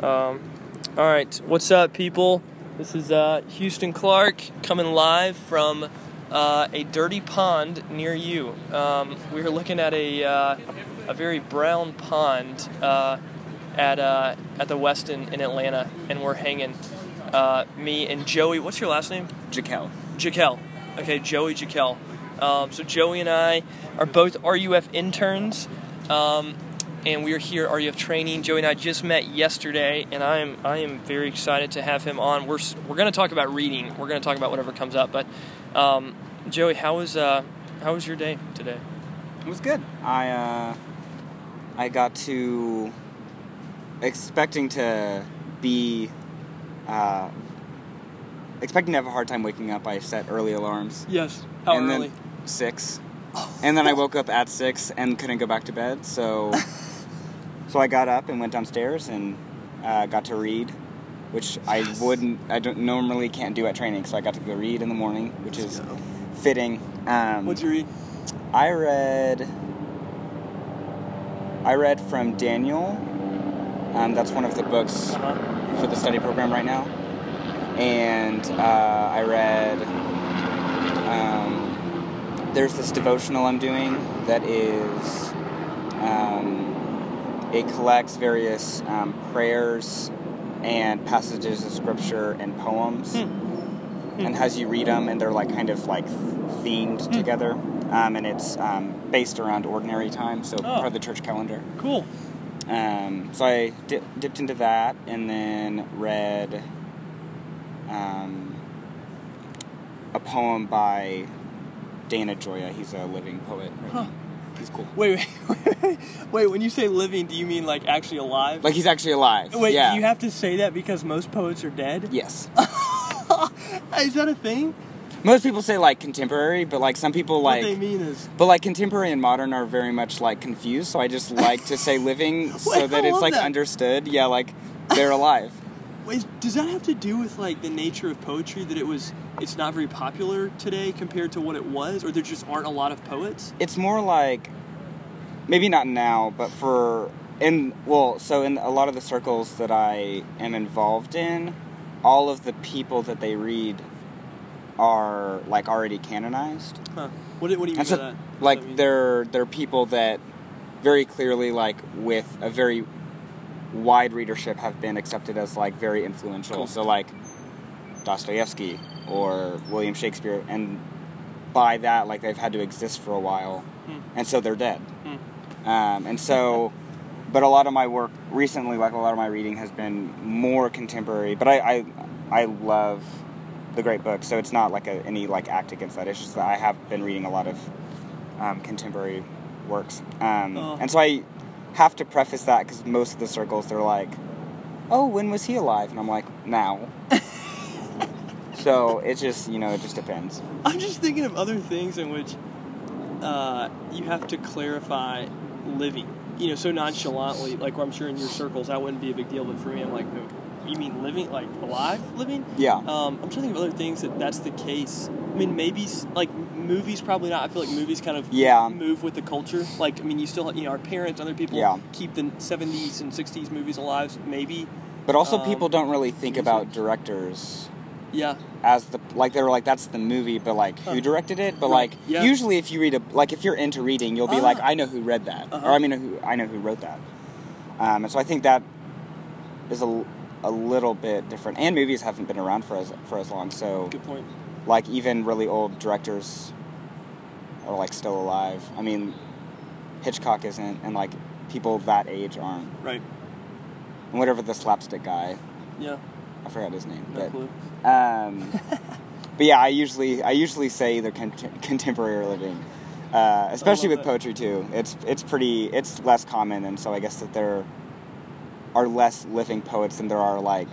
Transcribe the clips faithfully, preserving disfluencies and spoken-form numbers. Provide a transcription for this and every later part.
Um, all right, what's up, people? This is uh, Houston Clark coming live from uh, a dirty pond near you. Um, we were looking at a uh, a very brown pond uh, at uh, at the Westin in Atlanta, and we're hanging. Uh, me and Joey. What's your last name? Jaquel. Jaquel. Okay, Joey Jaquel. Um, so Joey and I are both R U F interns. Um, And we are here at R U F training. Joey and I just met yesterday, and I am I am very excited to have him on. We're we're going to talk about reading. We're going to talk about whatever comes up. But um, Joey, how was uh, how was your day today? It was good. I uh, I got to expecting to be uh, expecting to have a hard time waking up. I set early alarms. Yes. How and early? Then six. And then I woke up at six and couldn't go back to bed. So. So I got up and went downstairs and uh, got to read, which yes. I wouldn't, I don't normally can't do at training. So I got to go read in the morning, which Let's is go. fitting. Um, What'd you read? I read, I read from Daniel. Um, that's one of the books uh-huh. for the study program right now. And uh, I read, um, there's this devotional I'm doing that is, um, it collects various um, prayers and passages of scripture and poems, hmm. Hmm. and has you read them, and they're like kind of like themed hmm. together, um, and it's um, based around ordinary time, so oh. part of the church calendar. Cool. Um, so I di- dipped into that, and then read um, a poem by Dana Gioia. He's a living poet. Right? Huh. He's cool. Wait, wait, wait, wait, when you say living, do you mean like actually alive? Like he's actually alive. Wait, yeah. do you have to say that because most poets are dead? Yes. Is that a thing? Most people say like contemporary, but like some people like... What they mean is... But like contemporary and modern are very much like confused, so I just like to say living so wait, that I it's love like that. understood. Yeah, like they're alive. Wait, does that have to do with like the nature of poetry, that it was it's not very popular today compared to what it was, or there just aren't a lot of poets? It's more like, maybe not now, but for in well, so in a lot of the circles that I am involved in, all of the people that they read are like already canonized. Huh. What do, what do you mean and so, by that? Like that mean? they're they're people that very clearly, like with a very wide readership, have been accepted as like very influential. Cool. So like Dostoevsky or William Shakespeare, and by that, like they've had to exist for a while, hmm. and so they're dead. Hmm. Um, and so, but a lot of my work recently, like a lot of my reading, has been more contemporary. But I I, I love the great books, so it's not like a, any like act against that. It's just that I have been reading a lot of um, contemporary works, um, oh. and so I have to preface that because most of the circles they're like, "Oh, when was he alive?" And I'm like, "Now." So it just, you know, it just depends. I'm just thinking of other things in which uh, you have to clarify living, you know, so nonchalantly. Like, I'm sure in your circles that wouldn't be a big deal, but for me, I'm like, no, you mean living, like alive living? Yeah. Um, I'm trying to think of other things that that's the case. I mean, maybe like movies, probably not. I feel like movies kind of yeah. move with the culture. Like, I mean, you still, you know, our parents, other people yeah. keep the seventies and sixties movies alive, maybe. But also, um, people don't really think music. about directors. Yeah. As the like, they were like, that's the movie, but like, who directed it? But right. like, yeah. usually, if you read a like, if you're into reading, you'll be uh, like, I know who read that, uh-huh. or I mean, who I know who wrote that. Um, and so I think that is a, a little bit different. And movies haven't been around for as for as long, so good point. Like even really old directors are like still alive. I mean, Hitchcock isn't, and like people that age aren't. Right. And whatever the slapstick guy. Yeah. I forgot his name. No but, clue. Um, but yeah, I usually I usually say either con- contemporary or living, uh, especially with that. poetry too. It's it's pretty it's less common, and so I guess that there are less living poets than there are like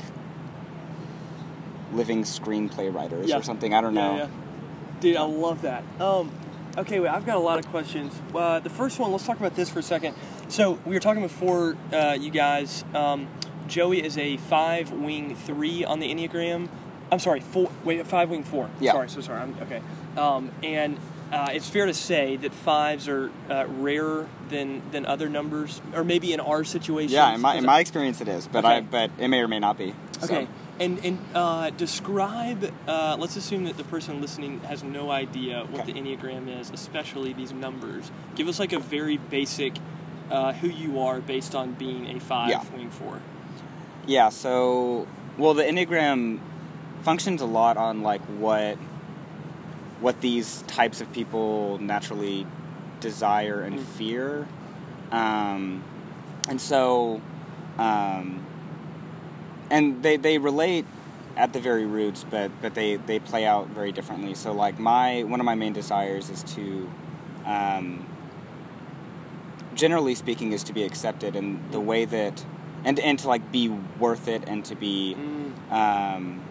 living screenplay writers yeah. or something. I don't yeah, know. Yeah. Dude, I love that. Um, okay, wait, I've got a lot of questions. Uh, the first one, let's talk about this for a second. So we were talking before, uh, you guys. Um, Joey is a five wing three on the Enneagram. I'm sorry, four. Wait, five wing four. Yeah. Sorry, so sorry. I'm, okay. Um, and uh, it's fair to say that fives are uh, rarer than, than other numbers, or maybe in our situation. Yeah, in my in my experience it is, but okay. I but it may or may not be. So. Okay, and and uh, describe. Uh, let's assume that the person listening has no idea what okay. the Enneagram is, especially these numbers. Give us like a very basic uh, who you are based on being a five yeah. wing four. Yeah. So, well, the Enneagram functions a lot on like what what these types of people naturally desire and mm. fear, um, and so. Um, And they, they relate at the very roots, but, but they, they play out very differently. So like my one of my main desires is to, um, generally speaking, is to be accepted, and the way that, and and to like be worth it, and to be, mm. um,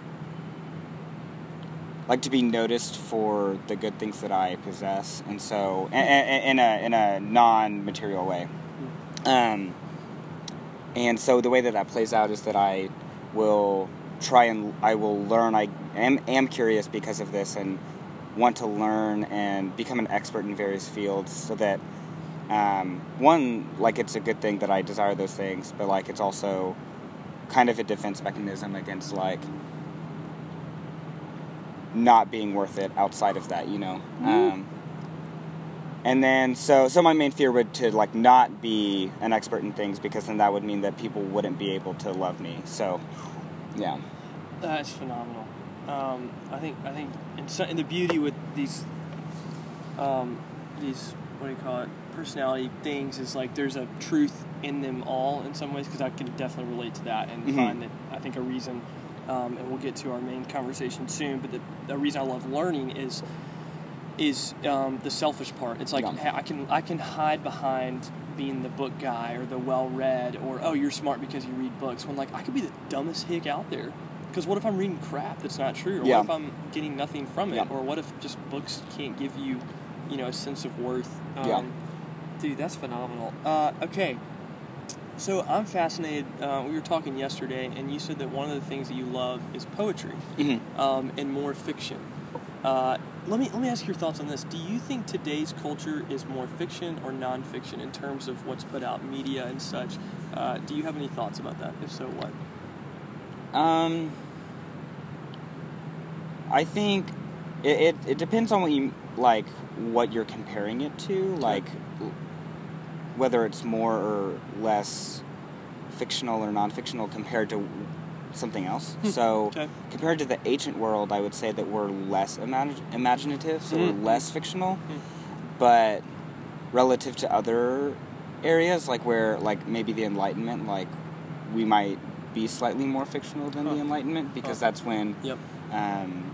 like to be noticed for the good things that I possess, and so in, in a in a non-material way. Mm. Um, and so the way that that plays out is that I will try and I will learn. I am, am curious because of this and want to learn and become an expert in various fields so that, um, one, like it's a good thing that I desire those things, but like it's also kind of a defense mechanism against like not being worth it outside of that, you know? Mm-hmm. Um, And then, so so my main fear would to, like, not be an expert in things, because then that would mean that people wouldn't be able to love me. So, yeah. That's phenomenal. Um, I think, I think, and, so, and the beauty with these, um, these, what do you call it, personality things is, like, there's a truth in them all in some ways, because I can definitely relate to that and mm-hmm. find that, I think, a reason, um, and we'll get to our main conversation soon, but the, the reason I love learning is... is um, the selfish part. It's like yeah. I can I can hide behind being the book guy or the well-read or, oh, you're smart because you read books, when like I could be the dumbest hick out there. Because what if I'm reading crap that's not true? Or yeah. what if I'm getting nothing from it? Yeah. Or what if just books can't give you, you know, a sense of worth? Um, yeah. Dude, that's phenomenal. Uh, okay. So I'm fascinated. Uh, we were talking yesterday, and you said that one of the things that you love is poetry, mm-hmm. um, and more fiction. Uh, let me let me ask your thoughts on this. Do you think today's culture is more fiction or nonfiction in terms of what's put out, media and such? Uh, do you have any thoughts about that? If so, what? Um, I think it, it it depends on what you like, what you're comparing it to, like whether it's more or less fictional or non-fictional compared to something else. So okay. compared to the ancient world, I would say that we're less imag- imaginative, so mm-hmm. we're less fictional. Mm-hmm. But relative to other areas, like where, like maybe the Enlightenment, like we might be slightly more fictional than oh. the Enlightenment, because oh. that's when yep. um,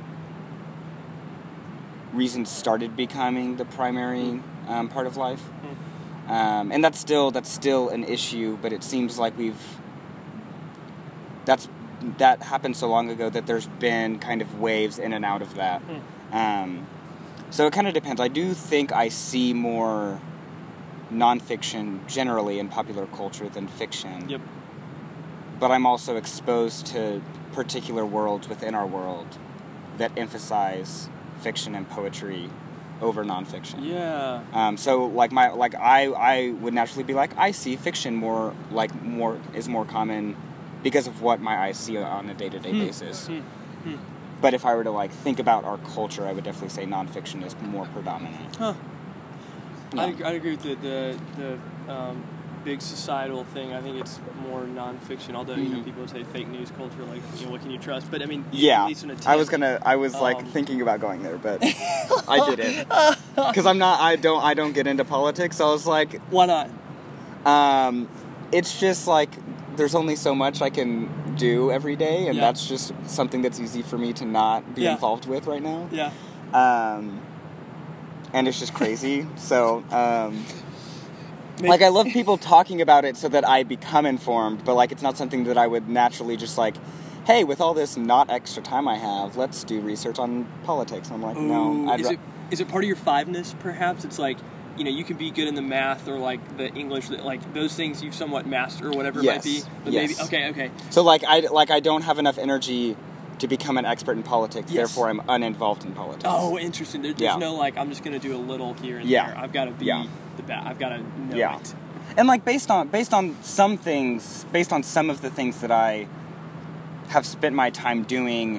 reason started becoming the primary mm-hmm. um, part of life. Mm-hmm. Um, and that's still that's still an issue, but it seems like we've That's that happened so long ago that there's been kind of waves in and out of that. Mm. Um, so it kind of depends. I do think I see more nonfiction generally in popular culture than fiction. Yep. But I'm also exposed to particular worlds within our world that emphasize fiction and poetry over nonfiction. Yeah. Um, so like my like I I would naturally be like, I see fiction more like more is more common because of what my eyes see on a day-to-day hmm. basis. Hmm. Hmm. But if I were to like think about our culture, I would definitely say nonfiction is more predominant. Huh. Yeah. I I agree with the the, the um, big societal thing. I think it's more nonfiction. Although mm-hmm. you know people say fake news culture, like you know, what can you trust? But I mean, yeah, at least an attempt. I was gonna. I was like um, thinking about going there, but I didn't because I'm not. I don't. I don't get into politics. So I was like, why not? Um, it's just like. There's only so much I can do every day, and yeah. that's just something that's easy for me to not be yeah. involved with right now. Yeah. Um, and it's just crazy. so, um, like, I love people talking about it so that I become informed, but, like, it's not something that I would naturally just, like, hey, with all this not extra time I have, let's do research on politics. And I'm like, Ooh, no. I'd is, ra- it, is it part of your fiveness, perhaps? It's like, you know, you can be good in the math or, like, the English, like, those things you've somewhat mastered or whatever yes. it might be. But yes. maybe, okay, okay. So, like, I, like, I don't have enough energy to become an expert in politics. Yes. Therefore, I'm uninvolved in politics. Oh, interesting. There, there's Yeah. no like I'm just gonna do a little here and Yeah. there. I've got to be Yeah. the best. I've got to know Yeah. it. And like based on based on some things, based on some of the things that I have spent my time doing,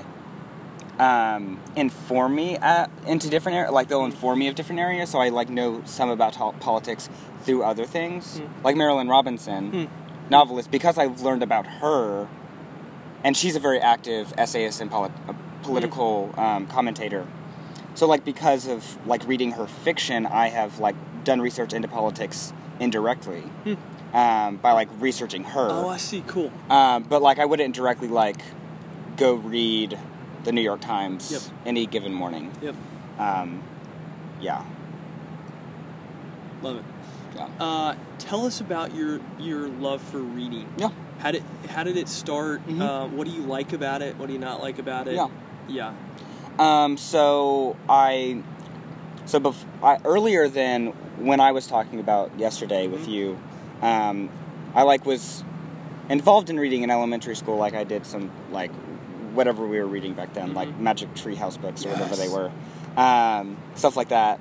um, inform me at, into different areas. Like they'll inform me of different areas. So I like know some about to- politics through other things, Mm. like Marilyn Robinson, Mm. novelist, because I've learned about her, and she's a very active essayist and polit- a political um, commentator. So like because of like reading her fiction, I have like done research into politics indirectly Hmm. um, by like researching her. Oh, I see. Cool. Um, but like I wouldn't directly like go read the New York Times Yep. any given morning. Yep. Um, yeah. Love it. Yeah. Uh, tell us about your your love for reading. Yeah. How did how did it start? Mhm. Uh, what do you like about it? What do you not like about it? Yeah. Yeah. Um, so I, so bef- I, earlier than when I was talking about yesterday with Mhm. you, um, I like was involved in reading in elementary school. Like I did some like whatever we were reading back then, Mhm. like Magic Tree House books or whatever Yes. they were, um, stuff like that.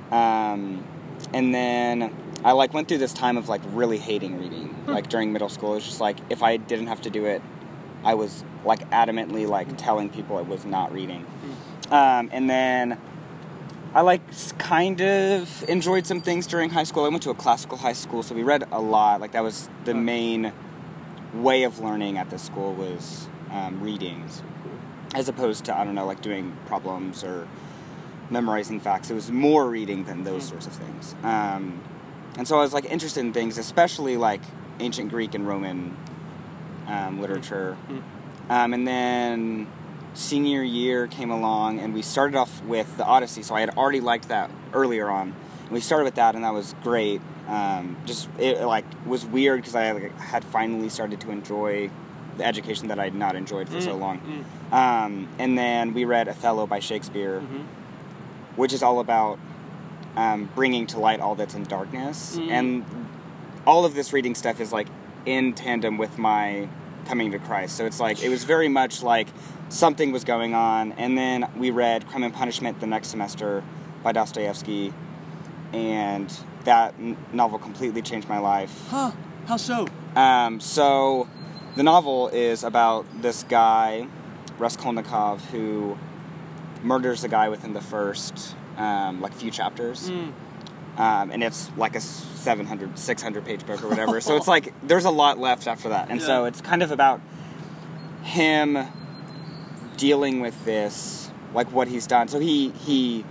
Um, and then I like went through this time of like really hating reading. Hmm. Like during middle school, it was just like if I didn't have to do it, I was like adamantly like telling people I was not reading. Um, and then I like s- kind of enjoyed some things during high school. I went to a classical high school, so we read a lot. Like that was the Huh. main way of learning at the school was um, reading, as opposed to I don't know like doing problems or memorizing facts. It was more reading than those Hmm. sorts of things. Um, and so I was like interested in things, especially like ancient Greek and Roman um, literature. Hmm. Um, and then senior year came along, and we started off with the Odyssey. So I had already liked that earlier on. And we started with that, and that was great. Um, just it like was weird because I like, had finally started to enjoy the education that I had not enjoyed for so Mm, long. mm. Um, and then we read Othello by Shakespeare, Mhm. which is all about um, bringing to light all that's in darkness. Mm. And all of this reading stuff is like in tandem with my coming to Christ. So it's like, it was very much like something was going on. And then we read Crime and Punishment the next semester by Dostoevsky. And that n- novel completely changed my life. Huh? How so? Um, so the novel is about this guy, Raskolnikov, who murders a guy within the first um, like few chapters. Mm. Um, and it's like a seven hundred, six hundred page book or whatever. So it's like there's a lot left after that. And Yeah. so it's kind of about him dealing with this, like what he's done. So he he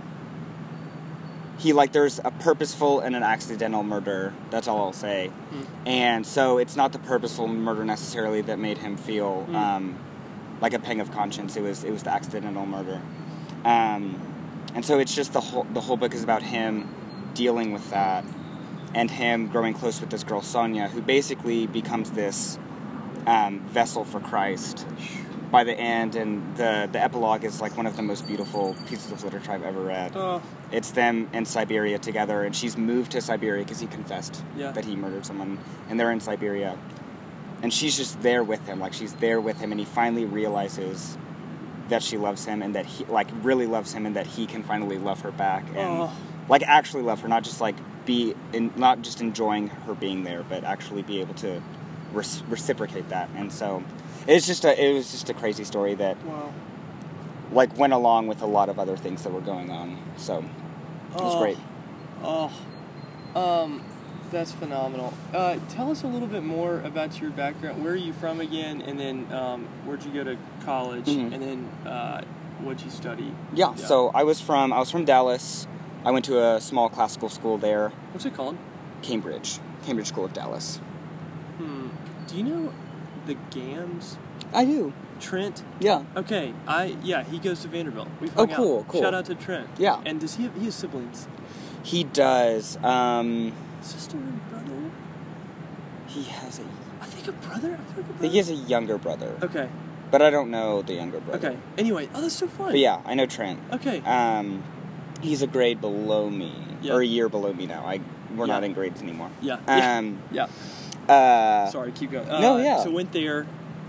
he like there's a purposeful and an accidental murder. That's all I'll say. Mm. And so it's not the purposeful murder necessarily that made him feel Mm. um, like a pang of conscience. It was it was the accidental murder. Um, and so it's just the whole the whole book is about him dealing with that, and him growing close with this girl Sonia, who basically becomes this um, vessel for Christ by the end. And the the epilogue is like one of the most beautiful pieces of literature I've ever read. Oh. It's them in Siberia together, and she's moved to Siberia because he confessed Yeah. that he murdered someone, and they're in Siberia. And she's just there with him, like she's there with him, and he finally realizes that she loves him, and that he, like, really loves him, and that he can finally love her back, and, Oh. like, actually love her, not just, like, be, in, not just enjoying her being there, but actually be able to res- reciprocate that. And so, it's just a, it was just a crazy story that, Wow. like, went along with a lot of other things that were going on, so, it was Oh. great. Oh. Um, that's phenomenal. Uh, tell us a little bit more about your background. Where are you from again? And then, um, where'd you go to college? Mhm. And then, uh, what'd you study? Yeah, Yeah. so I was from I was from Dallas. I went to a small classical school there, What's it called? Cambridge, Cambridge School of Dallas. Hmm. Do you know the Gams? I do. Trent? Yeah. Okay, I yeah, he goes to Vanderbilt. We've Oh, hung cool, out. cool. Shout out to Trent. Yeah. And does he have, he has siblings? He does. Um, Sister and brother? he has a. I think a brother. I think a brother. I think he has a younger brother, Okay. but I don't know the younger brother. Okay. Anyway, oh, that's so fun. But yeah, I know Trent. Okay. Um, he's a grade below me, Yeah. or a year below me now. I we're Yeah. not in grades anymore. Yeah. Um, yeah. uh, Sorry, keep going. Uh, no, yeah. So went there.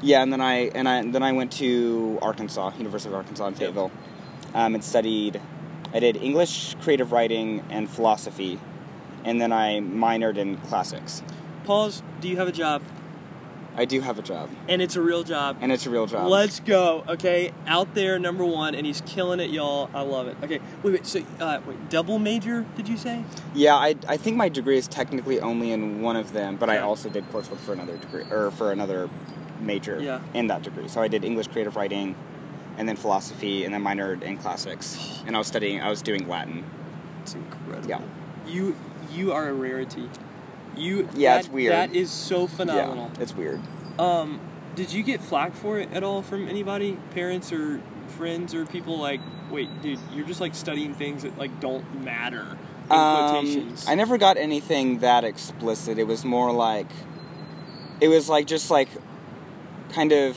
Yeah, and then I and I then I went to Arkansas, University of Arkansas in Fayetteville, um, and studied. I did English, creative writing, and philosophy, and then I minored in classics. Pause. Do you have a job? I do have a job. And it's a real job. And it's a real job. Let's go. Okay, out there, number one, and he's killing it, y'all. I love it. Okay, wait, wait. So, uh, wait, double major? Did you say? Yeah, I I think my degree is technically only in one of them, but I Okay. also did coursework for another degree or for another major Yeah. in that degree. So I did English, creative writing, and then philosophy, and then minored in classics. And I was studying. I was doing Latin. It's incredible. Yeah. You you are a rarity. You Yeah, that, it's weird. That is so phenomenal. Yeah, it's weird. Um, did you get flack for it at all from anybody, parents or friends or people like, wait, dude, you're just like studying things that like don't matter in Um, quotations? I never got anything that explicit. It was more like, it was like just like, kind of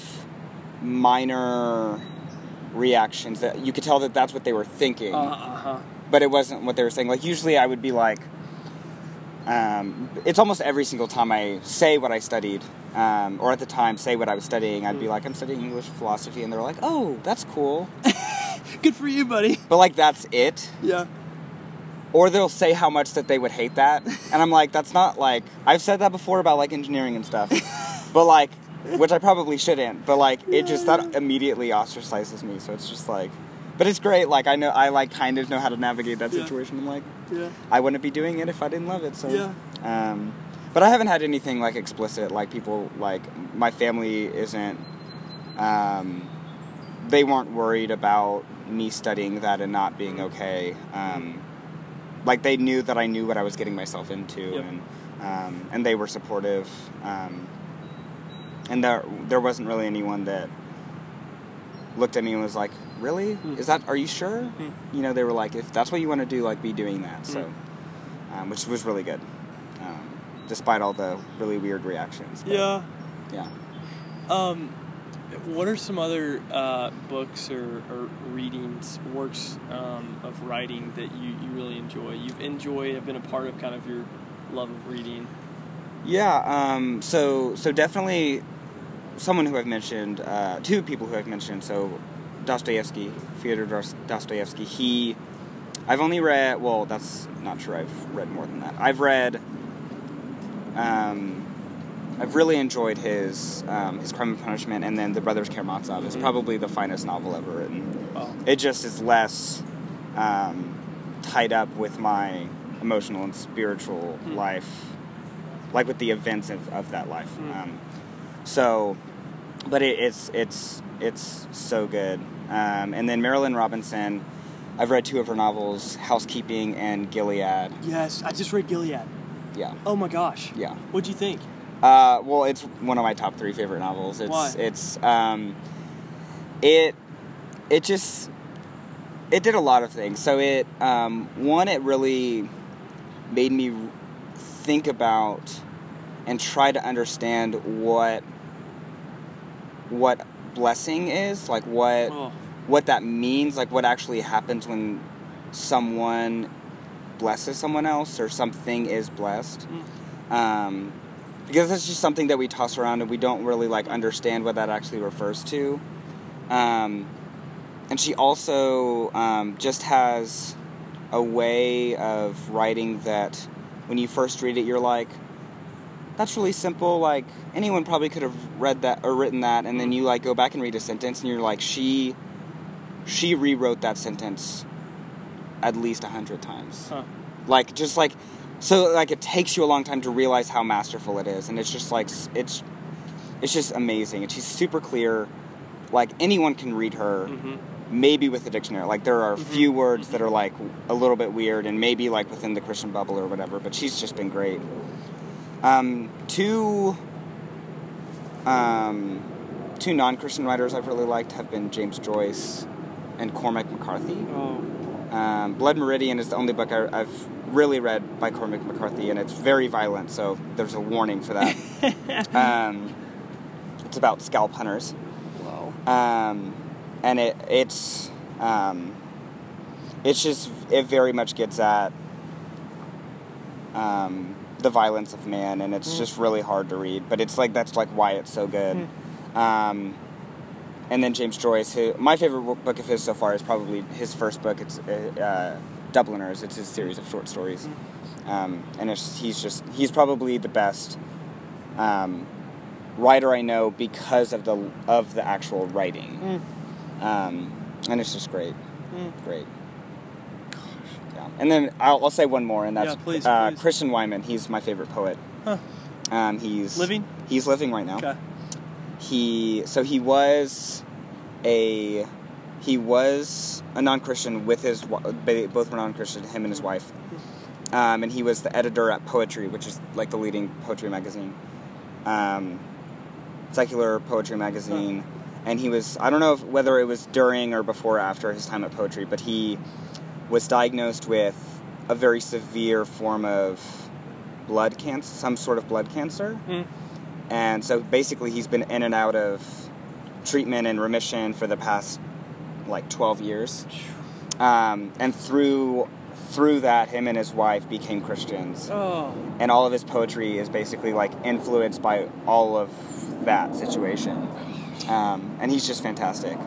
minor reactions that you could tell that that's what they were thinking. Uh huh. But it wasn't what they were saying. Like, usually I would be like, um, it's almost every single time I say what I studied, um, or at the time say what I was studying, I'd be like, I'm studying English philosophy, and they're like, oh, that's cool. Good for you, buddy. But, like, that's it. Yeah. Or they'll say how much that they would hate that, and I'm like, that's not, like, I've said that before about, like, engineering and stuff, but, like, which I probably shouldn't, but, like, it just, that immediately ostracizes me, so it's just, like, but it's great, like, I know, I, like, kind of know how to navigate that Yeah. situation. I'm like, Yeah. I wouldn't be doing it if I didn't love it, so. Yeah. Um, but I haven't had anything, like, explicit, like, people, like, my family isn't, um, they weren't worried about me studying that and not being okay. Um, like, they knew that I knew what I was getting myself into, Yep. and, um, and they were supportive, um, and there, there wasn't really anyone that looked at me and was like, really? Hmm. Is that, are you sure? Hmm. You know, they were like, if that's what you want to do, like, be doing that, so, Hmm. um, which was really good, um, despite all the really weird reactions. But, Yeah. Yeah. Um, what are some other uh, books or, or readings, works um, of writing that you, you really enjoy? You've enjoyed, have been a part of kind of your love of reading. Yeah, um, so, so definitely someone who I've mentioned, uh, two people who I've mentioned, so Dostoevsky, Fyodor Dostoevsky, he, I've only read, well, that's not true, I've read more than that. I've read, um, I've really enjoyed his, um, his Crime and Punishment, and then The Brothers Karamazov is Mhm. probably the finest novel ever written. Oh. It just is less, um, tied up with my emotional and spiritual Mm. life, like with the events of, of that life. Mm. Um, so, but it, it's it's it's so good. Um, and then Marilyn Robinson, I've read two of her novels, Housekeeping and Gilead. Yes, I just read Gilead. Yeah, Oh my gosh. yeah. What'd you think? Uh, well, it's one of my top three favorite novels. It's Why? it's um, it it just it did a lot of things. So it um, one, it really made me think about and try to understand what what blessing is, like what Oh. what that means, like what actually happens when someone blesses someone else or something is blessed. Mm. Um, because that's just something that we toss around and we don't really like understand what that actually refers to. Um, and she also um, just has a way of writing that when you first read it, you're like, that's really simple, like, anyone probably could have read that or written that, and then you, like, go back and read a sentence, and you're like, she, she rewrote that sentence at least a hundred times. Huh. Like, just, like, so, like, it takes you a long time to realize how masterful it is, and it's just, like, it's, it's just amazing, and she's super clear, like, anyone can read her, Mm-hmm. maybe with a dictionary, like, there are a Mm-hmm. few words that are, like, a little bit weird, and maybe, like, within the Christian bubble or whatever, but she's just been great. Um, two, um, two non-Christian writers I've really liked have been James Joyce and Cormac McCarthy. Oh. Um, Blood Meridian is the only book I, I've really read by Cormac McCarthy, and it's very violent, so there's a warning for that. um, it's about scalp hunters. Wow. Um, and it, it's, um, it's just, it very much gets at, um, the violence of man, and it's Mm. just really hard to read, but it's like, that's like why it's so good. Mm. Um, and then James Joyce, who, my favorite book of his so far is probably his first book. It's uh, Dubliners. It's his series of short stories. Mm. Um, and it's, he's just, he's probably the best um, writer I know because of the of the actual writing. Mm. Um, and it's just great. Mm. Great. Yeah. And then I'll, I'll say one more, and that's yeah, please, uh, please. Christian Wyman. He's my favorite poet. Huh. Um, he's living? He's living right now. Okay. He so he was a he was a non-Christian with his both were non-Christian, him and his wife, um, and he was the editor at Poetry, which is like the leading poetry magazine, um, secular poetry magazine, and he was I don't know if, whether it was during or before or after his time at Poetry, but he was diagnosed with a very severe form of blood cancer, some sort of blood cancer. Mm. And so basically he's been in and out of treatment and remission for the past like twelve years. Um, and through through that, him and his wife became Christians. Oh. And all of his poetry is basically like influenced by all of that situation. Um, and he's just fantastic.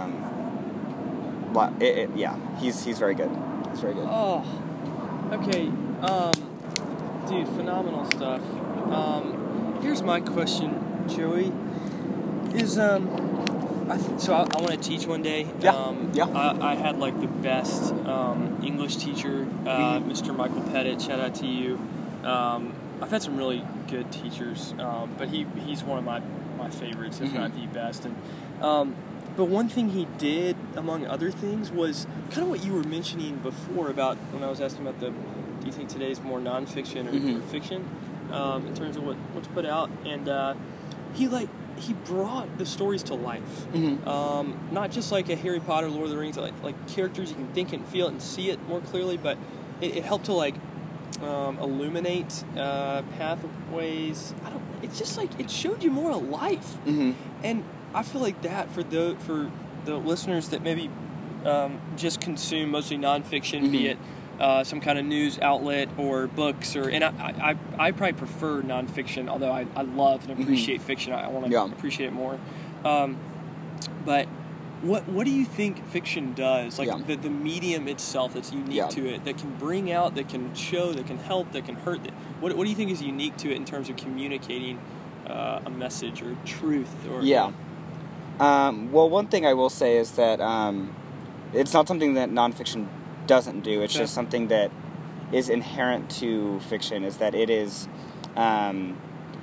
Um, but it, it, yeah, he's he's very good. He's very good. Oh, okay. Um, dude, phenomenal stuff. Um, Here's my question, Joey. Is um, I th- so I, I want to teach one day. Yeah. Um, yeah. I, I had like the best um, English teacher, uh, mm-hmm. Mister Michael Pettit. Shout out to you. Um, I've had some really good teachers, um, but he he's one of my, my favorites, if mm-hmm. not the best. And um, but one thing he did, among other things, was kind of what you were mentioning before about when I was asking about the. Do you think today's more nonfiction or, mm-hmm. or fiction? Um, in terms of what, what's put out, and uh, he like he brought the stories to life. Mm-hmm. Um, not just like a Harry Potter, Lord of the Rings, like like characters you can think it and feel it and see it more clearly, but it, it helped to like um, illuminate uh, pathways. I don't. It's just like it showed you more of life, mm-hmm. and I feel like that for the for the listeners that maybe um, just consume mostly nonfiction, mm-hmm. be it. Uh, some kind of news outlet or books, or and I, I, I probably prefer nonfiction, although I, I love and appreciate mm-hmm. fiction. I, I want to yeah. appreciate it more. Um, but what what do you think fiction does? Like yeah. the, the medium itself that's unique yeah. to it, that can bring out, that can show, that can help, that can hurt. That, what what do you think is unique to it in terms of communicating uh, a message or truth? Or yeah. Um, well, one thing I will say is that um, it's not something that nonfiction doesn't do. It's okay. just something that is inherent to fiction, is that it is um,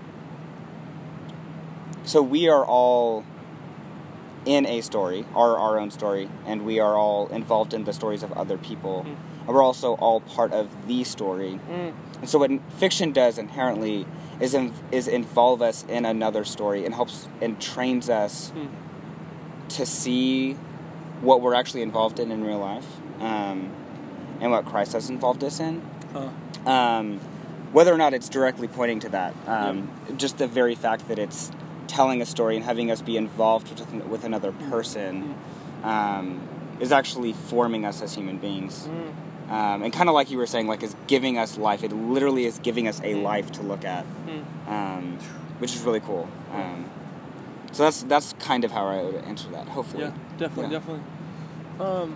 so we are all in a story, our our own story, and we are all involved in the stories of other people, mm. and we're also all part of the story. Mm. And so what fiction does inherently is in, is involve us in another story and helps and trains us mm. to see what we're actually involved in in real life. Um, and what Christ has involved us in. Huh. Um, whether or not it's directly pointing to that. Um, yep. Just the very fact that it's telling a story and having us be involved with, with another person mm. um, is actually forming us as human beings. Mm. Um, and kind of like you were saying, like, is giving us life. It literally is giving us a mm. life to look at, mm. um, which is really cool. Um, so that's that's kind of how I would answer that, hopefully. Yeah, definitely, yeah. definitely. Um,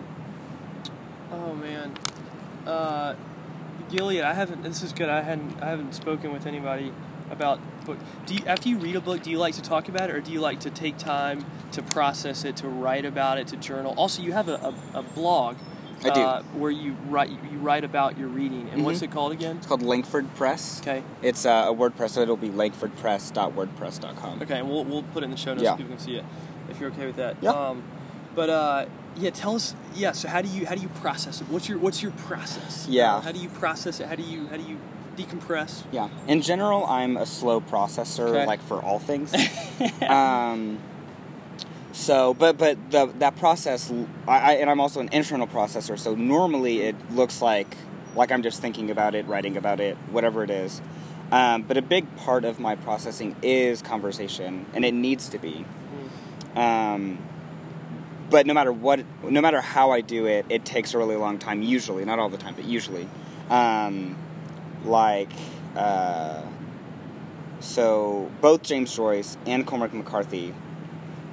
Oh man, uh, Gilead. I haven't. This is good. I hadn't. I haven't spoken with anybody about book. Do you, after you read a book, do you like to talk about it, or do you like to take time to process it, to write about it, to journal? Also, you have a, a, a blog. I do. Uh, where you write you write about your reading, and mm-hmm. what's it called again? It's called Langford Press. Okay. It's uh, a WordPress, so it'll be langford press dot wordpress dot com. Okay, and we'll we'll put it in the show notes yeah. so people can see it, if you're okay with that. Yeah. Um, but uh. Yeah, tell us. Yeah, so how do you how do you process it? What's your what's your process? Yeah. How do you process it? How do you how do you decompress? Yeah. In general, I'm a slow processor, okay. like for all things. um. So, but but the that process, I, I and I'm also an internal processor. So normally it looks like like I'm just thinking about it, writing about it, whatever it is. Um, but a big part of my processing is conversation, and it needs to be. Mm. Um. But no matter what, no matter how I do it, it takes a really long time, usually. Not all the time, but usually. Um, like, uh, so both James Joyce and Cormac McCarthy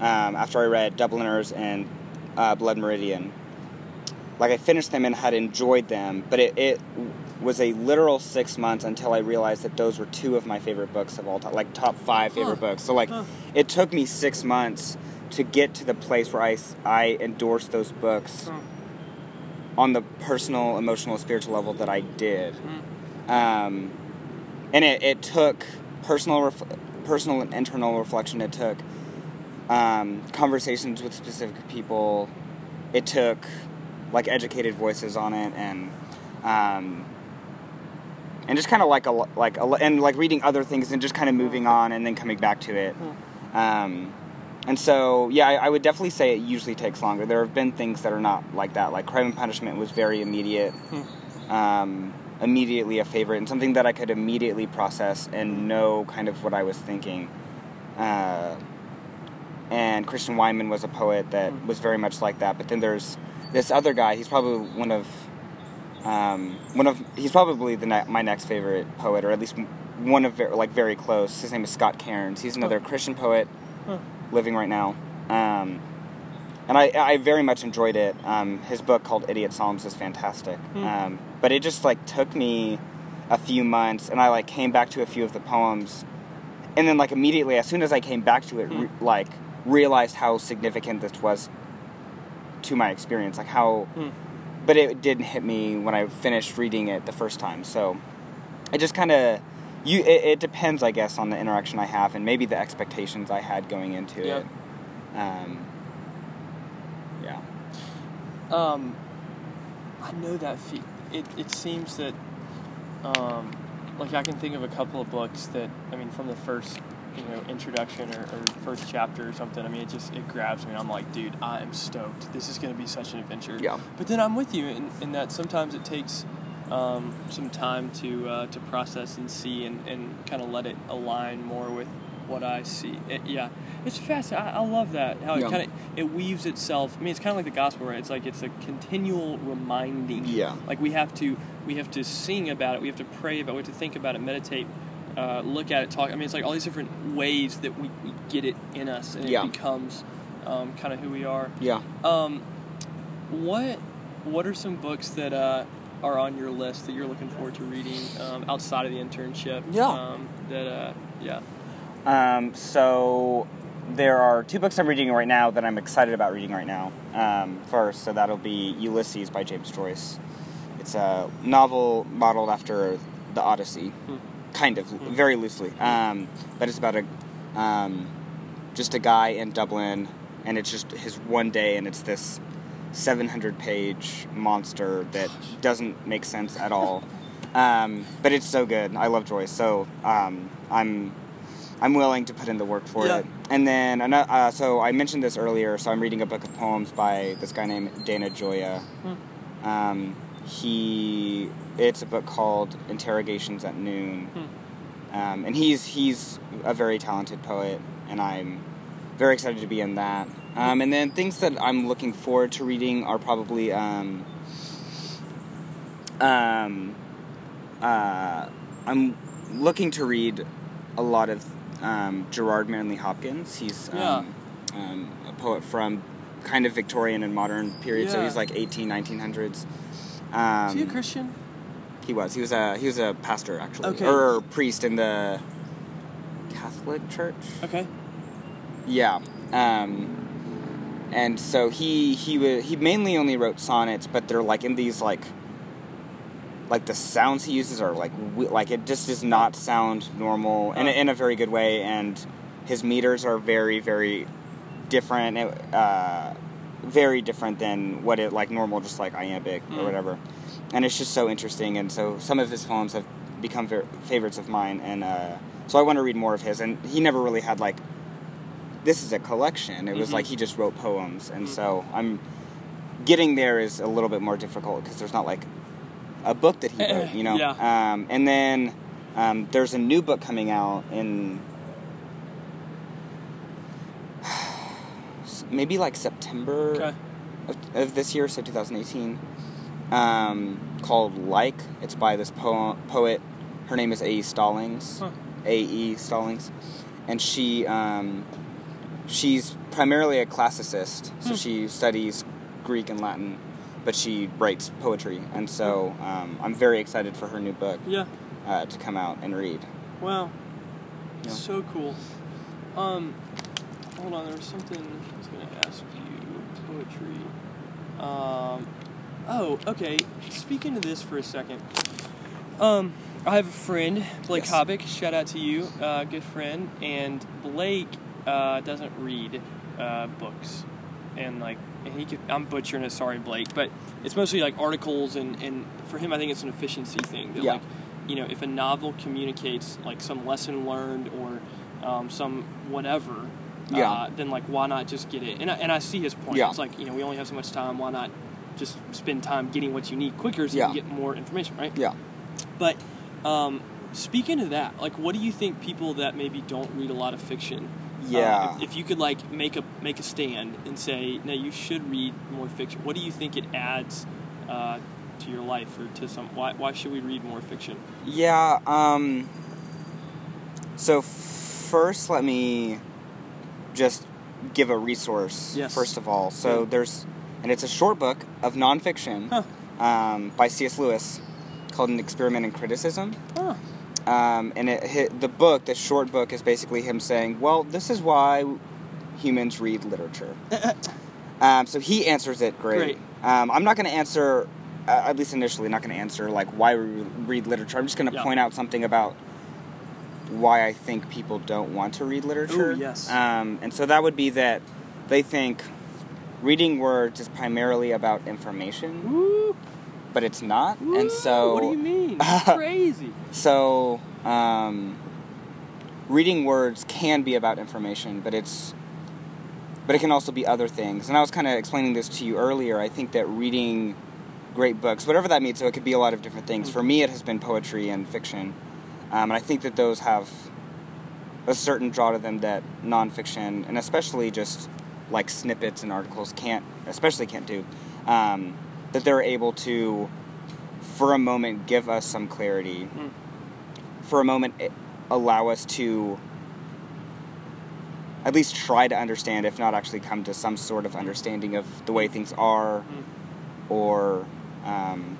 um, after I read Dubliners and uh, Blood Meridian. Like, I finished them and had enjoyed them, but it, it was a literal six months until I realized that those were two of my favorite books of all time, like top five favorite huh. books. So, like, huh. it took me six months to get to the place where I, I endorsed those books huh. on the personal, emotional, spiritual level that I did. Hmm. Um, and it, it took personal, ref- personal and internal reflection. It took um, conversations with specific people. It took... like educated voices on it, and um, and just kind of like a like a, and like reading other things and just kind of moving on and then coming back to it. Um, and so yeah, I, I would definitely say it usually takes longer. There have been things that are not like that. Like Crime and Punishment was very immediate, um, immediately a favorite, and something that I could immediately process and know kind of what I was thinking. Uh, and Christian Weinman was a poet that was very much like that. But then there's this other guy, he's probably one of, um, one of, he's probably the ne- my next favorite poet, or at least one of, like, very close. His name is Scott Cairns. He's another huh. Christian poet huh. living right now. Um, and I, I very much enjoyed it. Um, his book called Idiot Psalms is fantastic. Hmm. Um, but it just, like, took me a few months, and I, like, came back to a few of the poems, and then, like, immediately, as soon as I came back to it, hmm. re- like, realized how significant this was to my experience, like how, hmm. but it didn't hit me when I finished reading it the first time. So it just kind of, you. It, it depends, I guess, on the interaction I have and maybe the expectations I had going into yep. it. Um, yeah. Um, I know that fe- it. It seems that, um, like I can think of a couple of books that, I mean, from the first, you know, introduction or, or first chapter or something, I mean, it just, it grabs me, and I'm like, dude, I am stoked. This is going to be such an adventure. Yeah. But then I'm with you in, in that sometimes it takes um, some time to uh, to process and see and, and kind of let it align more with what I see. It, yeah. It's fascinating. I, I love that, how yeah. it kind of, it weaves itself. I mean, it's kind of like the gospel, right? It's like, it's a continual reminding. Yeah. Like, we have to, we have to sing about it, we have to pray about it, we have to think about it, meditate, Uh, look at it, talk. I mean, it's like all these different ways that we, we get it in us, and yeah. it becomes um, kind of who we are. Yeah. Um, what What are some books that uh, are on your list that you're looking forward to reading um, outside of the internship? Yeah. Um, that uh, yeah. Um, so there are two books I'm reading right now that I'm excited about reading right now. Um, first, so that'll be Ulysses by James Joyce. It's a novel modeled after the Odyssey. Hmm. Kind of, mm-hmm. very loosely. Um, but it's about a, um, just a guy in Dublin, and it's just his one day, and it's this seven hundred page monster that doesn't make sense at all. Um, but it's so good. I love Joyce, so um, I'm I'm willing to put in the work for yeah. it. And then, uh, so I mentioned this earlier, so I'm reading a book of poems by this guy named Dana Gioia. Hmm. Um, he... It's a book called Interrogations at Noon, hmm. um, and he's he's a very talented poet, and I'm very excited to be in that. Um, and then things that I'm looking forward to reading are probably um, um, uh, I'm looking to read a lot of um, Gerard Manley Hopkins. He's yeah. um, um, a poet from kind of Victorian and modern period, yeah. so he's like eighteen, nineteen hundreds. Um, Is he a Christian? He was. He was a he was a pastor, actually, okay. or a priest in the Catholic Church. Okay. Yeah, um, and so he he w- he mainly only wrote sonnets, but they're like in these like like the sounds he uses are like we- like it just does not sound normal, and in, in a very good way. And his meters are very very different, uh, very different than what it like normal, just like iambic mm. or whatever. And it's just so interesting, and so some of his poems have become ver- favorites of mine, and uh, so I want to read more of his. And he never really had, like, this is a collection. It was mm-hmm. like he just wrote poems, and mm-hmm. so I'm getting there is a little bit more difficult because there's not, like, a book that he wrote, you know? yeah. Um, and then um, there's a new book coming out in maybe, like, September okay. of, of this year, so two thousand eighteen. Um, called Like. It's by this po- poet. Her name is A E Stallings. Huh. A E Stallings. And she, um, she's primarily a classicist, so Hmm. she studies Greek and Latin, but she writes poetry, and so um, I'm very excited for her new book Yeah. uh, to come out and read. Wow. Yeah. So cool. Um, hold on, there was something I was going to ask you. Poetry. Um, oh, okay. Speaking of this for a second. Um, I have a friend, Blake Yes. Hobbick. Shout out to you, uh, good friend. And Blake uh, doesn't read uh, books. And, like, and he could, I'm butchering it, sorry, Blake. But it's mostly, like, articles, and, and for him, I think it's an efficiency thing. That, Yeah. like, you know, if a novel communicates, like, some lesson learned or um, some whatever, Yeah. uh, then, like, why not just get it? And I, and I see his point. Yeah. It's like, you know, we only have so much time. Why not just spend time getting what you need quicker so Yeah. you can get more information, right? Yeah. But um, speaking of that, like, what do you think people that maybe don't read a lot of fiction? Yeah. Uh, if, if you could, like, make a make a stand and say, no, you should read more fiction. What do you think it adds uh, to your life, or to some? Why why should we read more fiction? Yeah, um, so first let me just give a resource, Yes. first of all. So Okay. there's, and it's a short book of nonfiction Huh. um, by C S Lewis called An Experiment in Criticism. Huh. Um, and it, hit, the book, the short book, is basically him saying, well, this is why humans read literature. um, so he answers it great. Great. Um, I'm not going to answer, uh, at least initially, not going to answer, like, why we read literature. I'm just going to Yeah. point out something about why I think people don't want to read literature. Ooh, yes. Um, and so that would be that they think reading words is primarily about information, Woo. but it's not. Woo. And so... What do you mean? It's crazy. So, um, reading words can be about information, but it's, but it can also be other things. And I was kind of explaining this to you earlier. I think that reading great books, whatever that means, so it could be a lot of different things. For me, it has been poetry and fiction, um, and I think that those have a certain draw to them that nonfiction, and especially just like snippets and articles, can't, especially can't do. Um, that they're able to, for a moment, give us some clarity. Mm. For a moment, it, allow us to at least try to understand, if not actually come to some sort of understanding of the way things are, Mm. or um,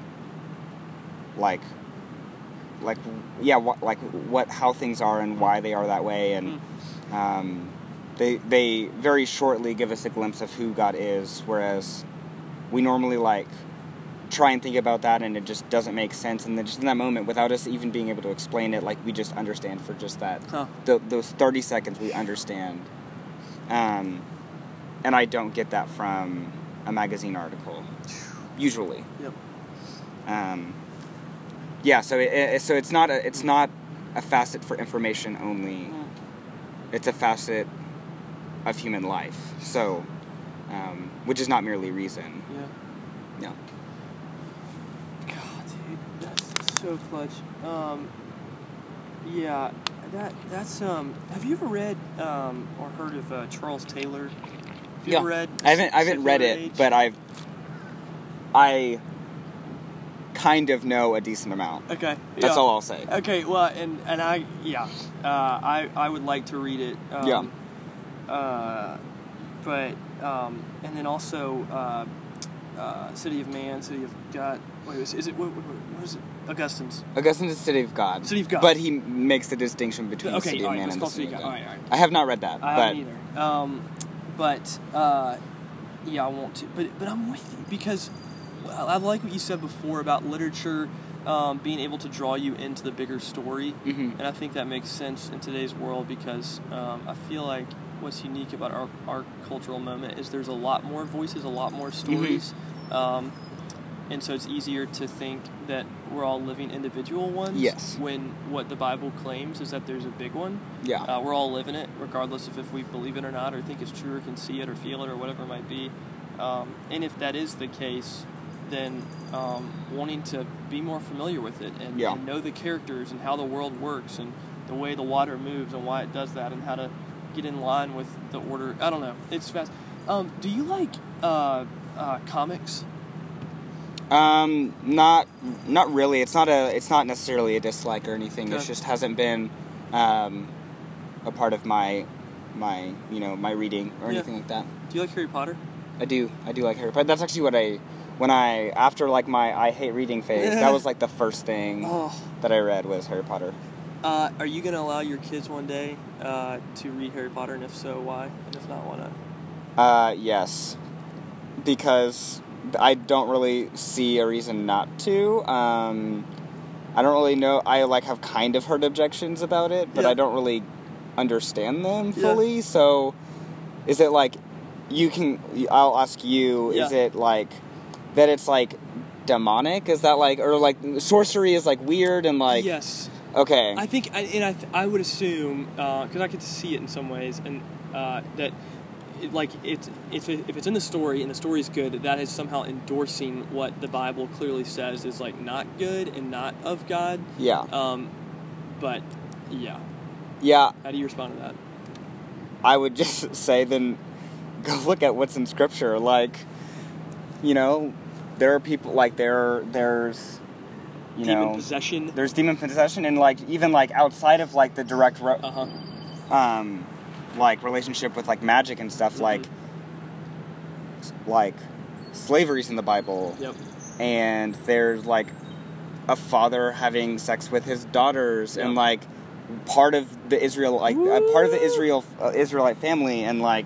like, like yeah, what, like what how things are and why they are that way, and Mm. um, they they very shortly give us a glimpse of who God is, whereas we normally like try and think about that and it just doesn't make sense, and then just in that moment, without us even being able to explain it, like we just understand for just that Huh. th- those thirty seconds we understand, um, and I don't get that from a magazine article usually. Yep. Um, yeah, so it, it, so it's not a it's not a facet for information only. Mm. It's a facet of human life. So, um, which is not merely reason. Yeah. Yeah. God, dude, that's so clutch. Um, yeah, that that's um. Have you ever read um or heard of uh, Charles Taylor? Have you Yeah. ever read? I haven't I haven't read Secular it, Age? but I've I kind of know a decent amount. Okay. That's yeah. all I'll say. Okay, well, and and I yeah, uh, I I would like to read it. Um, Yeah. Uh, but um, and then also uh, uh, City of Man, City of God. Wait, is, is it what, what, what is it? Augustine's. Augustine's the City of God. City of God. But he makes the distinction between the Okay, City all of right, Man let's and call the City City of of God. God. All right, all right. I have not read that, I but haven't either. Um, but uh, yeah, I want to. But but I'm with you because well, I like what you said before about literature um, being able to draw you into the bigger story, Mhm. and I think that makes sense in today's world because um, I feel like what's unique about our our cultural moment is there's a lot more voices, a lot more stories. Um, And so it's easier to think that we're all living individual ones. Yes. When what the Bible claims is that there's a big one. yeah. Uh, we're all living it, regardless of if we believe it or not, or think it's true, or can see it, or feel it, or whatever it might be. Um, and if that is the case, then um, wanting to be more familiar with it and, Yeah. and know the characters and how the world works and the way the water moves and why it does that and how to get in line with the order. I don't know. It's fast. Um, do you like uh, uh, comics? Um, not not really. It's not a. It's not necessarily a dislike or anything. It Okay. just hasn't been um, a part of my my you know my reading or Yeah. anything like that. Do you like Harry Potter? I do. I do like Harry Potter. That's actually what I, when I, after like my I hate reading phase, that was like the first thing Oh. that I read was Harry Potter. Uh, are you going to allow your kids one day uh, to read Harry Potter, and if so, why? And if not, why not? Uh, yes. Because I don't really see a reason not to. Um, I don't really know. I like have kind of heard objections about it, but Yeah. I don't really understand them Yeah. fully. So, is it like, you can, I'll ask you, Yeah. is it like, that it's like demonic? Is that like, or like sorcery is like weird and like, Yes. okay. I think, I- and I, th- I would assume, because I could see it in some ways, and uh, that, it, like, it's, it's if it's in the story and the story is good, that is somehow endorsing what the Bible clearly says is like not good and not of God. Yeah. Um, but yeah, Yeah, how do you respond to that? I would just say then go look at what's in scripture. Like, you know, there are people like there there's you Demon know possession. there's demon possession and like even like outside of like the direct ro- Uh huh. um like relationship with like magic and stuff Mm-hmm. like like slavery's in the Bible. Yep. And there's like a father having sex with his daughters Yep. and like part of the Israel like uh, part of the Israel uh, Israelite family and like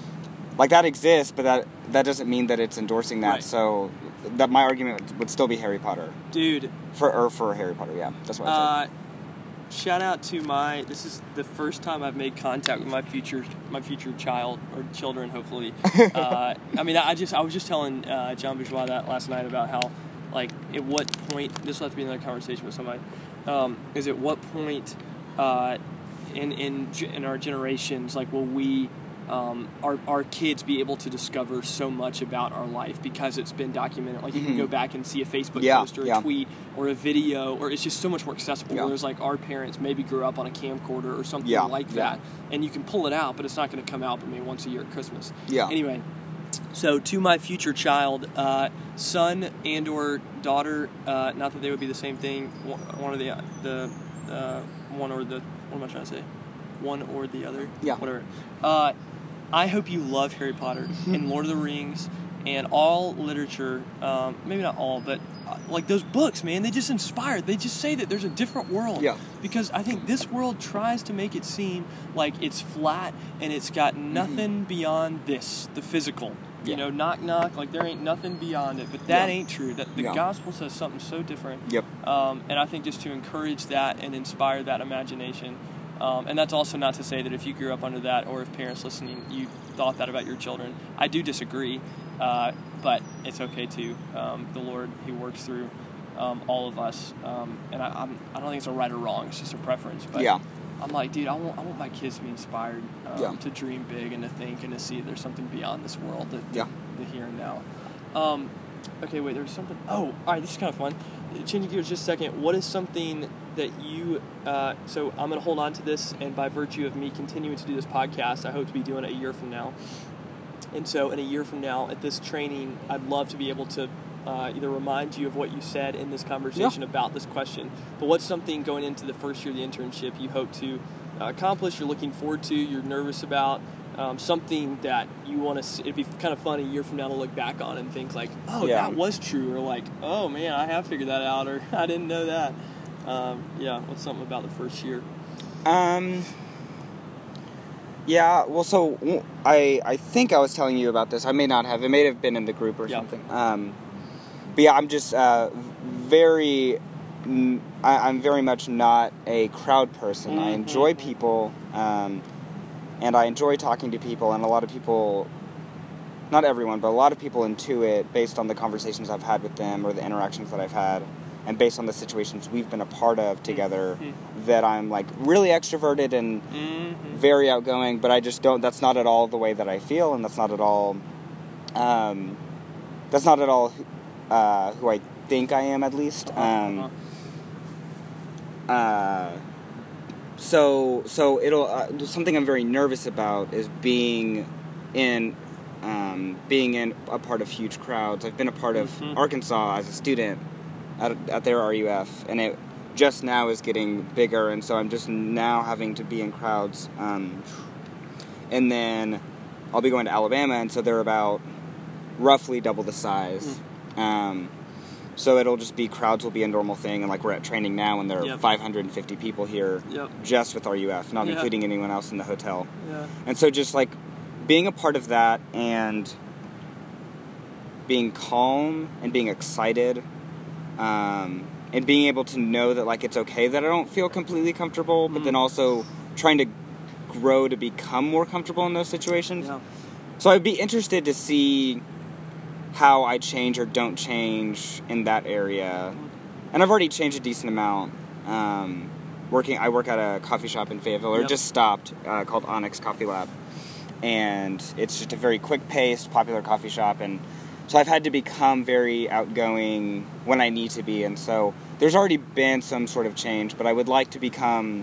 like that exists, but that that doesn't mean that it's endorsing that. Right. So that my argument would still be Harry Potter Dude, for or for Harry Potter. Yeah, that's what I uh, said. shout out to my. This is the first time I've made contact with my future, my future child or children. Hopefully, uh, I mean, I just I was just telling uh, John Bourgeois that last night about how, like, at what point this will have to be another conversation with somebody. Um, is at what point uh, in in ge- in our generations, like, will we um, our our kids be able to discover so much about our life because it's been documented? Like, you can Mhm. go back and see a Facebook Yeah, post or a yeah. tweet or a video, or it's just so much more accessible. Yeah. Whereas, like, our parents maybe grew up on a camcorder or something Yeah, like yeah. that, and you can pull it out, but it's not going to come out but maybe once a year at Christmas. Yeah. Anyway, so to my future child, uh, son and or daughter, uh, not that they would be the same thing. One one or the the uh, one or the what am I trying to say? One or the other. Yeah. Whatever. Uh, I hope you love Harry Potter and Lord of the Rings and all literature. Um, maybe not all, but uh, like those books, man, they just inspire. They just say that there's a different world. Yeah. Because I think this world tries to make it seem like it's flat and it's got nothing beyond this, the physical. You Yeah. know, knock knock, like there ain't nothing beyond it. But that Yeah. ain't true. That the Yeah. gospel says something so different. Yep. Um, and I think just to encourage that and inspire that imagination. Um, and that's also not to say that if you grew up under that, or if parents listening, you thought that about your children. I do disagree, uh, but it's okay too. Um, the Lord, He works through um, all of us, um, and I, I'm, I don't think it's a right or wrong. It's just a preference. But Yeah. I'm like, dude, I want, I want my kids to be inspired, um, Yeah. to dream big and to think and to see there's something beyond this world, the, Yeah. the here and now. Um, okay, wait, there was something. Oh, all right, this is kind of fun. Changing gears just a second. What is something that you? Uh, so I'm gonna hold on to this, and by virtue of me continuing to do this podcast, I hope to be doing it a year from now. And so, in a year from now, at this training, I'd love to be able to uh, either remind you of what you said in this conversation about this question. But what's something going into the first year of the internship you hope to uh, accomplish? You're looking forward to? You're nervous about? Um, something that you want to see. It'd be kind of fun a year from now to look back on and think like, oh, Yeah. that was true, or like, oh man, I have figured that out, or I didn't know that. Um, yeah, what's something about the first year? Um. Yeah. Well, so w- I I think I was telling you about this. I may not have. It may have been in the group or Yeah. something. Um. But yeah, I'm just uh, very. n- I, I'm very much not a crowd person. I Mhm. enjoy people, um, and I enjoy talking to people. And a lot of people, not everyone, but a lot of people intuit based on the conversations I've had with them or the interactions that I've had, and based on the situations we've been a part of together, Mhm. that I'm like really extroverted and Mm-hmm. very outgoing. But I just don't. That's not at all the way that I feel, and that's not at all. Um, that's not at all uh, who I think I am, at least. Um, Uh-huh. uh, so so it'll uh, something I'm very nervous about is being in um, being in a part of huge crowds. I've been a part of Mhm. Arkansas as a student at, at their R U F, and it just now is getting bigger, and so I'm just now having to be in crowds. Um, and then I'll be going to Alabama, and so they're about roughly double the size. Mm-hmm. Um, so it'll just be, crowds will be a normal thing, and like we're at training now, and there are yep. five hundred fifty people here yep. just with R U F, not yeah. including anyone else in the hotel. Yeah. And so just like being a part of that and being calm and being excited, um, and being able to know that like it's okay that I don't feel completely comfortable, but mm. then also trying to grow to become more comfortable in those situations. Yeah. So I'd be interested to see how I change or don't change in that area. And I've already changed a decent amount. Um, working, I work at a coffee shop in Fayetteville, or yep. just stopped, uh, called Onyx Coffee Lab. And it's just a very quick-paced, popular coffee shop. And so I've had to become very outgoing when I need to be. And so there's already been some sort of change, but I would like to become...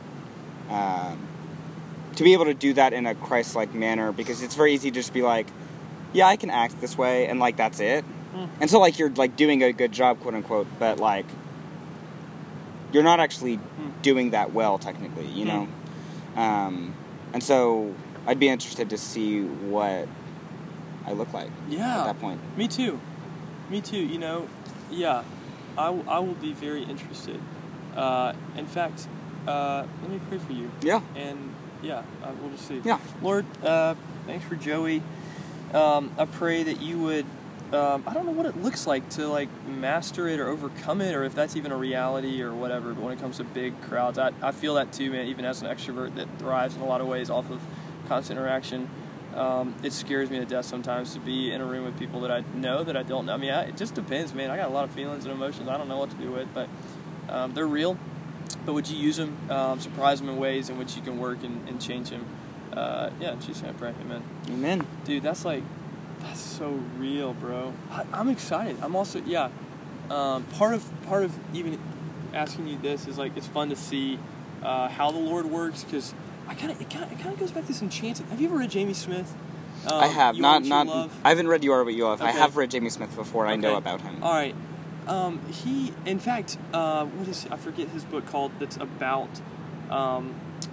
Uh, to be able to do that in a Christ-like manner, because it's very easy to just be like, yeah, I can act this way, and, like, that's it. Mm. And so, like, you're, like, doing a good job, quote-unquote, but, like, you're not actually mm. doing that well, technically, you mm. know? Um, and so I'd be interested to see what I look like yeah, at that point. Me too. Me too, you know? Yeah, I, w- I will be very interested. Uh, in fact, uh, let me pray for you. Yeah. And... Yeah, uh, we'll just see. Yeah. Lord, uh, thanks for Joey. Um, I pray that you would, um, I don't know what it looks like to, like, master it or overcome it, or if that's even a reality or whatever, but when it comes to big crowds, I, I feel that too, man, even as an extrovert that thrives in a lot of ways off of constant interaction. Um, it scares me to death sometimes to be in a room with people that I know that I don't know. I mean, I, it just depends, man. I got a lot of feelings and emotions I don't know what to do with, but um, they're real. But would you use them, um, surprise them in ways in which you can work and, and change them? Uh, yeah, in Jesus' name I pray. Amen. Amen. Dude, that's like, that's so real, bro. I, I'm excited. I'm also, yeah. Um, part of part of even asking you this is like, it's fun to see uh, how the Lord works, because I kind of it kind of it kind of goes back to this enchanted. Have you ever read Jamie Smith? Um, I have You not Are What not. You Love? I haven't read You Are What You Love. Okay. I have read Jamie Smith before. And okay. I know about him. All right. Um, he, in fact, uh, what is, I forget his book called, that's about um,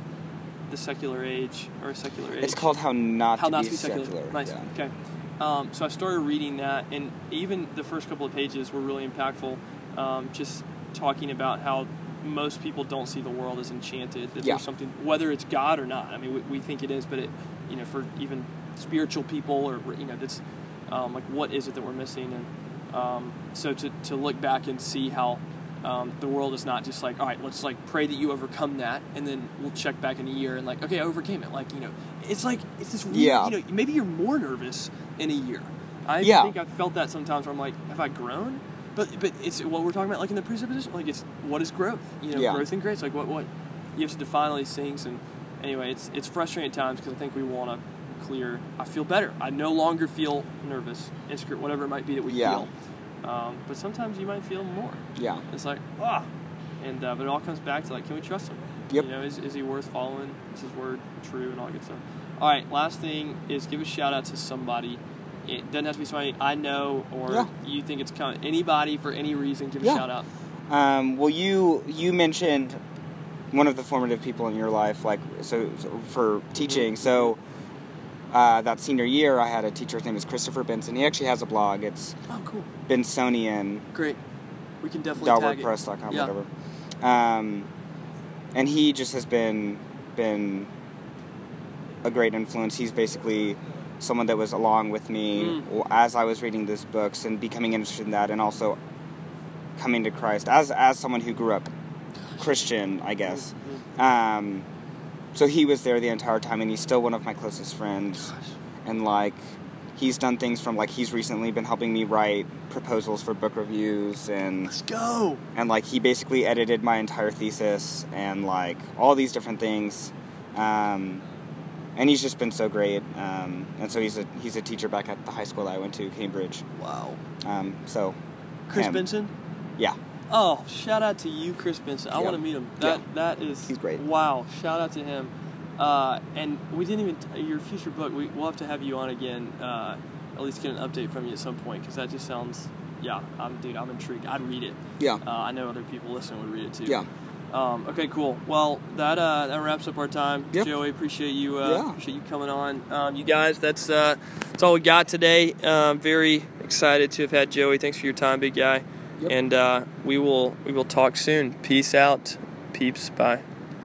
the secular age, or secular age. It's called How Not, How to, not be to Be Secular. Secular. Nice, Yeah. okay. Um, so I started reading that, and even the first couple of pages were really impactful, um, just talking about how most people don't see the world as enchanted, that yeah. there's something, whether it's God or not. I mean, we, we think it is, but it, you know, for even spiritual people, or, you know, that's, um, like, what is it that we're missing? And Um, so to, to look back and see how um, the world is not just like, all right, let's like pray that you overcome that, and then we'll check back in a year and like, okay, I overcame it. Like, you know, it's like, it's this weird, yeah. you know, maybe you're more nervous in a year. I yeah. think I've felt that sometimes where I'm like, have I grown? But but it's what we're talking about, like in the presupposition, like it's, what is growth? You know, yeah. growth and grace, like what, what, you have to define all these things. And anyway, it's, it's frustrating at times, because I think we want to clear, I feel better. I no longer feel nervous, insecure, whatever it might be that we yeah. feel. Um, but sometimes you might feel more. Yeah. It's like, ah. And, uh, but it all comes back to, like, can we trust him? Yep. You know, is, is he worth following? Is his word true, and all that good stuff? All right, last thing is give a shout-out to somebody. It doesn't have to be somebody I know, or yeah. you think it's kind of anybody for any reason, give a yeah. shout-out. Um, well, you you mentioned one of the formative people in your life, like, so, so for teaching. Mm-hmm. So uh, that senior year, I had a teacher. His name is Christopher Benson. He actually has a blog. It's oh, cool. Bensonian. Great. We can definitely tag it. wordpress dot com, yeah. whatever. Um, and he just has been been a great influence. He's basically someone that was along with me mm. as I was reading these books and becoming interested in that, and also coming to Christ as as someone who grew up Christian, I guess. Mm-hmm. Um, so he was there the entire time, and he's still one of my closest friends. Gosh. And like, he's done things from like he's recently been helping me write proposals for book reviews, and let's go. And like he basically edited my entire thesis and like all these different things. Um, and he's just been so great. Um, and so he's a he's a teacher back at the high school that I went to, Cambridge. Wow. Um, so Chris him. Benson? Yeah. Oh, shout out to you, Chris Benson. I yeah. want to meet him. That yeah. that is he's great. Wow. Shout out to him. Uh, and we didn't even t- your future book. We, we'll have to have you on again. Uh, at least get an update from you at some point, because that just sounds. Yeah, I'm dude. I'm intrigued. I'd read it. Yeah. Uh, I know other people listening would read it too. Yeah. Um, okay, cool. Well, that uh, that wraps up our time. Yep. Joey, appreciate you. Uh, Yeah. Appreciate you coming on. Um, you guys, that's uh, that's all we got today. Um, very excited to have had Joey. Thanks for your time, big guy. Yep. And uh, we will we will talk soon. Peace out, peeps. Bye.